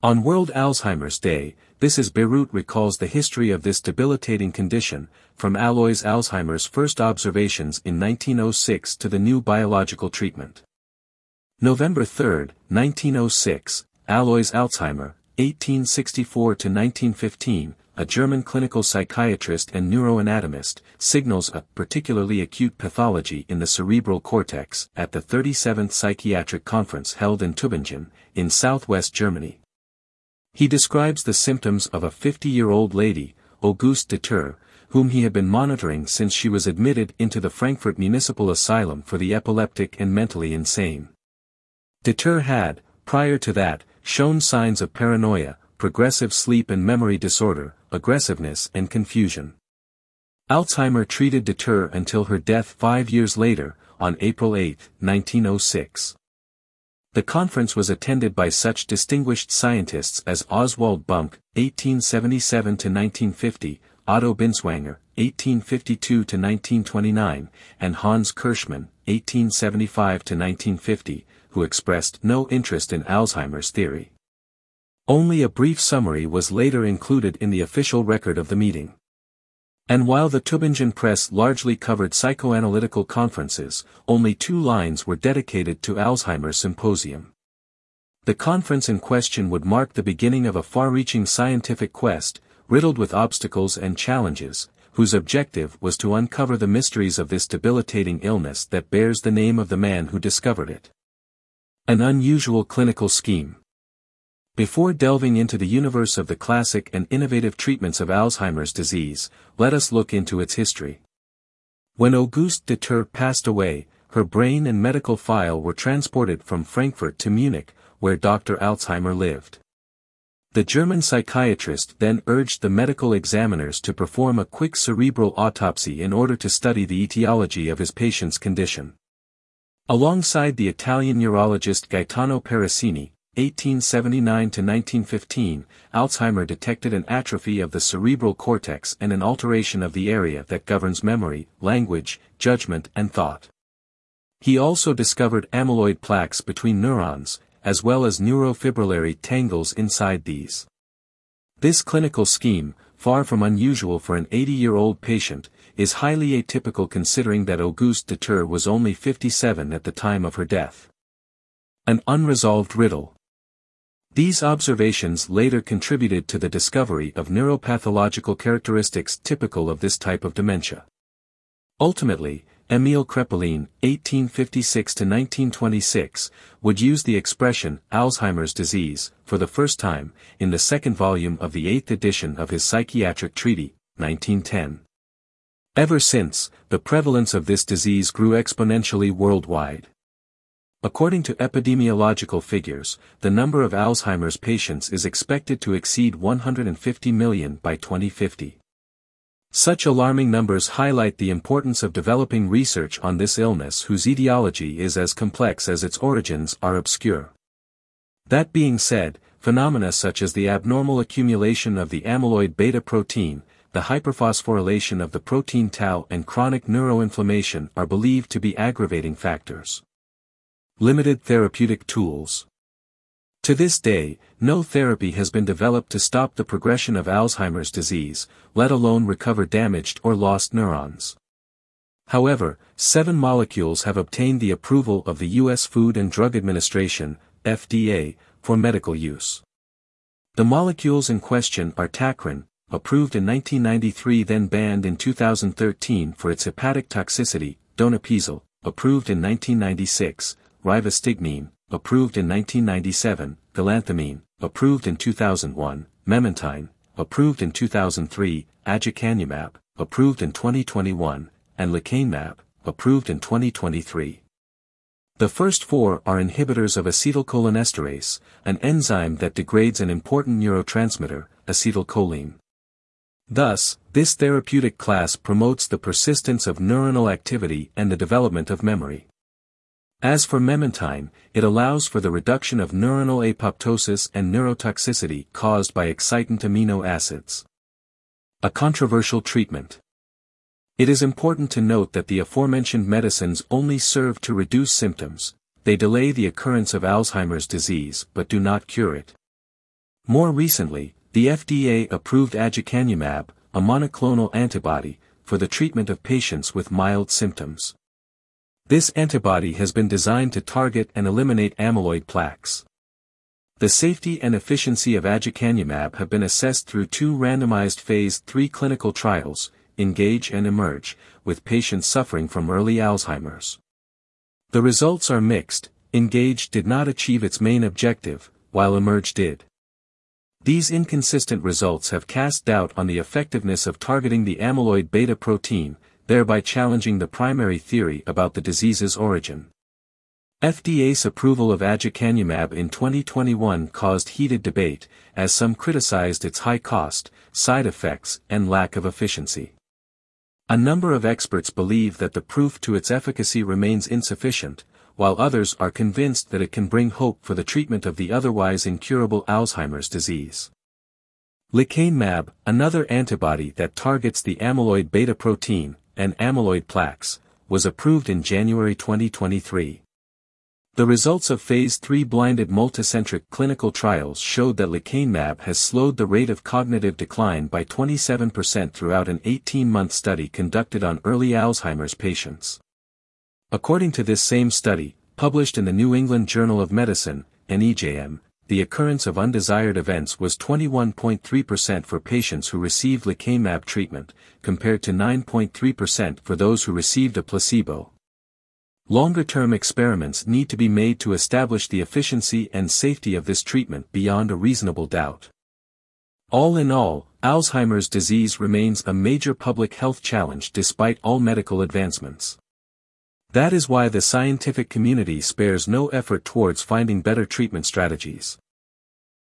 On World Alzheimer's Day, This is Beirut recalls the history of this debilitating condition, from Alois Alzheimer's first observations in 1906 to the new biological treatment. November 3, 1906, Alois Alzheimer, 1864–1915, a German clinical psychiatrist and neuroanatomist, signals a particularly acute pathology in the cerebral cortex at the 37th Psychiatric Conference held in Tübingen, in southwest Germany. He describes the symptoms of a 50-year-old lady, Auguste Deter, whom he had been monitoring since she was admitted into the Frankfurt Municipal Asylum for the epileptic and mentally insane. Deter had, prior to that, shown signs of paranoia, progressive sleep and memory disorder, aggressiveness and confusion. Alzheimer treated Deter until her death 5 years later, on April 8, 1906. The conference was attended by such distinguished scientists as Oswald Bumck, 1877–1950, Otto Binswanger, 1852–1929, and Hans Kirschmann, 1875–1950, who expressed no interest in Alzheimer's theory. Only a brief summary was later included in the official record of the meeting. And while the Tübingen press largely covered psychoanalytical conferences, only 2 lines were dedicated to Alzheimer's symposium. The conference in question would mark the beginning of a far-reaching scientific quest, riddled with obstacles and challenges, whose objective was to uncover the mysteries of this debilitating illness that bears the name of the man who discovered it. An unusual clinical scheme. Before delving into the universe of the classic and innovative treatments of Alzheimer's disease, let us look into its history. When Auguste Deter passed away, her brain and medical file were transported from Frankfurt to Munich, where Dr. Alzheimer lived. The German psychiatrist then urged the medical examiners to perform a quick cerebral autopsy in order to study the etiology of his patient's condition. Alongside the Italian neurologist Gaetano Paracini, 1879–1915, Alzheimer detected an atrophy of the cerebral cortex and an alteration of the area that governs memory, language, judgment and thought. He also discovered amyloid plaques between neurons, as well as neurofibrillary tangles inside these. This clinical scheme, far from unusual for an 80-year-old patient, is highly atypical considering that Auguste Deter was only 57 at the time of her death. An unresolved riddle. These observations later contributed to the discovery of neuropathological characteristics typical of this type of dementia. Ultimately, Émile Kraepelin, 1856–1926, would use the expression Alzheimer's disease, for the first time, in the second volume of the 8th edition of his Psychiatric Treaty, 1910. Ever since, the prevalence of this disease grew exponentially worldwide. According to epidemiological figures, the number of Alzheimer's patients is expected to exceed 150 million by 2050. Such alarming numbers highlight the importance of developing research on this illness whose etiology is as complex as its origins are obscure. That being said, phenomena such as the abnormal accumulation of the amyloid beta protein, the hyperphosphorylation of the protein tau and chronic neuroinflammation are believed to be aggravating factors. Limited therapeutic tools. To this day, no therapy has been developed to stop the progression of Alzheimer's disease, let alone recover damaged or lost neurons. However, 7 molecules have obtained the approval of the U.S. Food and Drug Administration, FDA, for medical use. The molecules in question are Tacrin, approved in 1993 then banned in 2013 for its hepatic toxicity, Donepezil, approved in 1996, Rivastigmine, approved in 1997, Galantamine, approved in 2001, Memantine, approved in 2003, Aducanumab, approved in 2021, and Lecanemab, approved in 2023. The first 4 are inhibitors of acetylcholinesterase, an enzyme that degrades an important neurotransmitter, acetylcholine. Thus, this therapeutic class promotes the persistence of neuronal activity and the development of memory. As for Memantine, it allows for the reduction of neuronal apoptosis and neurotoxicity caused by excitant amino acids. A controversial treatment. It is important to note that the aforementioned medicines only serve to reduce symptoms, they delay the occurrence of Alzheimer's disease but do not cure it. More recently, the FDA approved aducanumab, a monoclonal antibody, for the treatment of patients with mild symptoms. This antibody has been designed to target and eliminate amyloid plaques. The safety and efficiency of aducanumab have been assessed through 2 randomized phase 3 clinical trials, ENGAGE and EMERGE, with patients suffering from early Alzheimer's. The results are mixed. ENGAGE did not achieve its main objective, while EMERGE did. These inconsistent results have cast doubt on the effectiveness of targeting the amyloid beta protein, thereby challenging the primary theory about the disease's origin. FDA's approval of aducanumab in 2021 caused heated debate, as some criticized its high cost, side effects, and lack of efficiency. A number of experts believe that the proof to its efficacy remains insufficient, while others are convinced that it can bring hope for the treatment of the otherwise incurable Alzheimer's disease. Lecanemab, another antibody that targets the amyloid beta protein, and amyloid plaques, was approved in January 2023. The results of phase 3 blinded multicentric clinical trials showed that lecanemab has slowed the rate of cognitive decline by 27% throughout an 18-month study conducted on early Alzheimer's patients. According to this same study, published in the New England Journal of Medicine, NEJM, the occurrence of undesired events was 21.3% for patients who received lecanemab treatment, compared to 9.3% for those who received a placebo. Longer-term experiments need to be made to establish the efficiency and safety of this treatment beyond a reasonable doubt. All in all, Alzheimer's disease remains a major public health challenge despite all medical advancements. That is why the scientific community spares no effort towards finding better treatment strategies.